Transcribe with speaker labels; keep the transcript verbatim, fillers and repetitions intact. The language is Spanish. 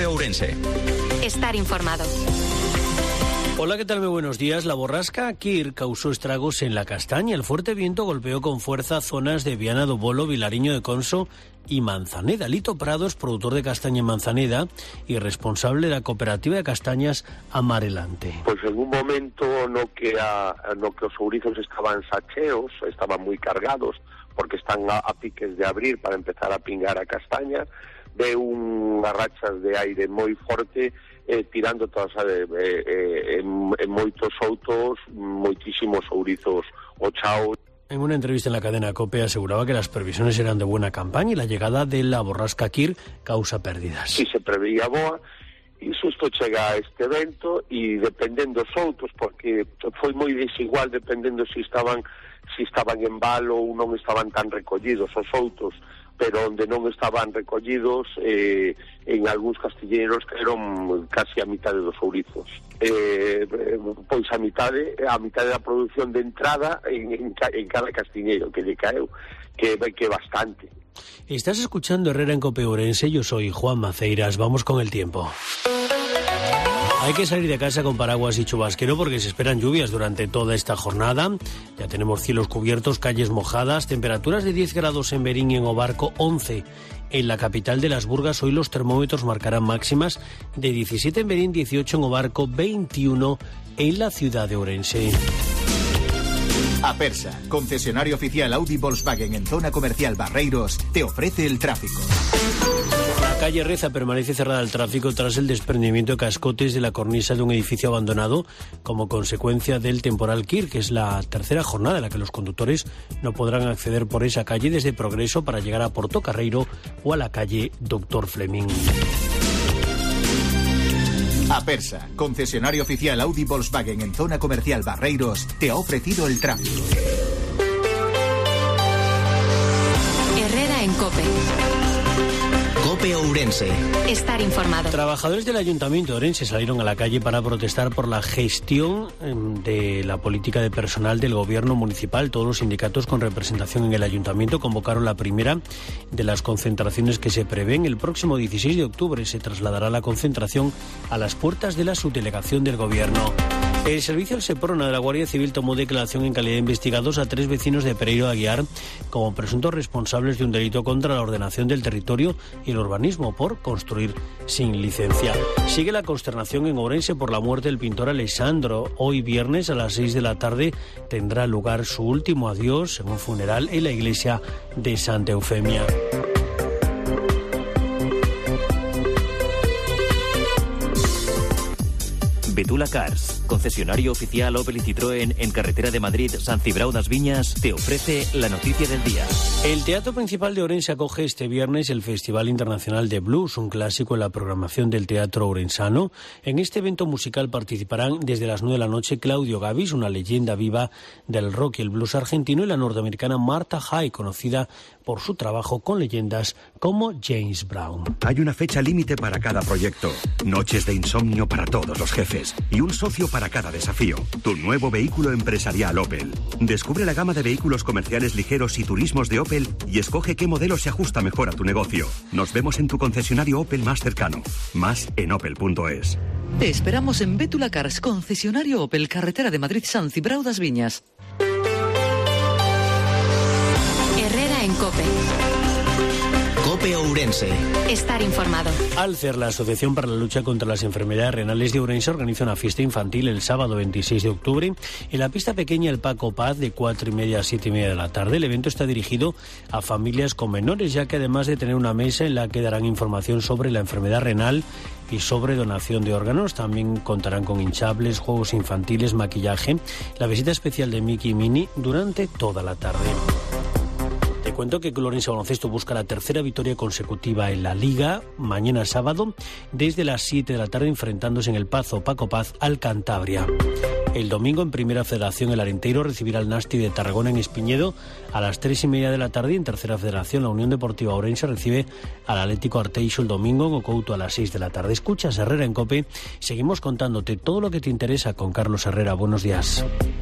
Speaker 1: Ourense.
Speaker 2: Estar informado.
Speaker 3: Hola, ¿qué tal? Muy buenos días. La borrasca Kir causó estragos en la Castaña. El fuerte viento golpeó con fuerza zonas de Viana do Bolo, Vilariño de Conso y Manzaneda. Lito Prados, productor de castaña en Manzaneda y responsable de la cooperativa de castañas Amarelante.
Speaker 4: Pues en un momento no que, a, no que os ourizos estaban sacheos, estaban muy cargados, porque están a, a piques de abrir para empezar a pingar a castaña, de unhas rachas de aire moi forte, eh, tirando todas eh, eh, en, en moitos outos, moitísimos ourizos o chao.
Speaker 3: En una entrevista en la cadena COPE aseguraba que las previsiones eran de buena campaña y la llegada de la borrasca Kir causa pérdidas.
Speaker 4: Si se preveía boa, e susto chega a este evento e dependendo dos outos, porque foi moi desigual dependendo se si estaban se si estaban en valo ou non estaban tan recollidos os outos, pero onde non estaban recollidos, eh, en algúns castilleros caeron casi a mitade dos ourizos. Eh, pois a mitade, a mitade da produción de entrada en, en, en cada castiñeiro que lle caeu, que que bastante.
Speaker 3: Estás escuchando Herrera en COPE Ourense, yo soy Juan Maceiras. Vamos con el tiempo. Hay que salir de casa con paraguas y chubasquero porque se esperan lluvias durante toda esta jornada. Ya tenemos cielos cubiertos, calles mojadas, temperaturas de diez grados en Berín y en Obarco, once en la capital de Las Burgas. Hoy los termómetros marcarán máximas de diecisiete en Berín, dieciocho en Obarco, veintiuno en la ciudad de Ourense.
Speaker 1: Apersa, concesionario oficial Audi Volkswagen en zona comercial Barreiros, te ofrece el tráfico.
Speaker 3: La calle Reza permanece cerrada al tráfico tras el desprendimiento de cascotes de la cornisa de un edificio abandonado como consecuencia del temporal Kir, que es la tercera jornada en la que los conductores no podrán acceder por esa calle desde Progreso para llegar a Portocarreiro o a la calle Doctor Fleming.
Speaker 1: Apersa, concesionario oficial Audi Volkswagen en zona comercial Barreiros, te ha ofrecido el tráfico.
Speaker 2: Herrera en COPE.
Speaker 1: COPE Ourense.
Speaker 2: Estar informado.
Speaker 3: Trabajadores del Ayuntamiento de Ourense salieron a la calle para protestar por la gestión de la política de personal del gobierno municipal. Todos los sindicatos con representación en el Ayuntamiento convocaron la primera de las concentraciones que se prevén. El próximo dieciséis de octubre se trasladará la concentración a las puertas de la subdelegación del gobierno. El servicio del Seprona de la Guardia Civil tomó declaración en calidad de investigados a tres vecinos de Pereiro de Aguiar como presuntos responsables de un delito contra la ordenación del territorio y el urbanismo por construir sin licencia. Sigue la consternación en Ourense por la muerte del pintor Alessandro. Hoy viernes a las seis de la tarde tendrá lugar su último adiós en un funeral en la iglesia de Santa Eufemia.
Speaker 5: Betula Cars, concesionario oficial Opel y Citroën en carretera de Madrid, San Cibrao das Viñas, te ofrece la noticia del día.
Speaker 3: El Teatro Principal de Ourense acoge este viernes el Festival Internacional de Blues, un clásico en la programación del teatro ourensano. En este evento musical participarán desde las nueve de la noche Claudio Gavis, una leyenda viva del rock y el blues argentino, y la norteamericana Martha High, conocida por su trabajo con leyendas como James Brown.
Speaker 6: Hay una fecha límite para cada proyecto, noches de insomnio para todos los jefes y un socio para cada desafío. Tu nuevo vehículo empresarial Opel. Descubre la gama de vehículos comerciales ligeros y turismos de Opel y escoge qué modelo se ajusta mejor a tu negocio. Nos vemos en tu concesionario Opel más cercano. Más en opel punto es.
Speaker 7: Te esperamos en Betula Cars, concesionario Opel, carretera de Madrid, San Cibrao das Viñas.
Speaker 2: Herrera en COPE.
Speaker 1: COPE Ourense.
Speaker 2: Estar informado.
Speaker 3: Alcer, la Asociación para la Lucha contra las Enfermedades Renales de Ourense, organiza una fiesta infantil el sábado veintiséis de octubre en la pista pequeña El Paco Paz de cuatro y media a siete y media de la tarde. El evento está dirigido a familias con menores, ya que además de tener una mesa en la que darán información sobre la enfermedad renal y sobre donación de órganos, también contarán con hinchables, juegos infantiles, maquillaje, la visita especial de Mickey y Minnie durante toda la tarde. Te cuento que Ourense Baloncesto busca la tercera victoria consecutiva en la Liga, mañana sábado, desde las siete de la tarde, enfrentándose en el Pazo Paco Paz al Cantabria. El domingo, en Primera Federación, el Arenteiro recibirá al Nasti de Tarragona en Espiñedo a las tres y media de la tarde. Y en Tercera Federación, la Unión Deportiva Ourense recibe al Atlético Arteixo el domingo en Ocouto a las seis de la tarde. Escuchas Herrera en COPE. Seguimos contándote todo lo que te interesa con Carlos Herrera. Buenos días.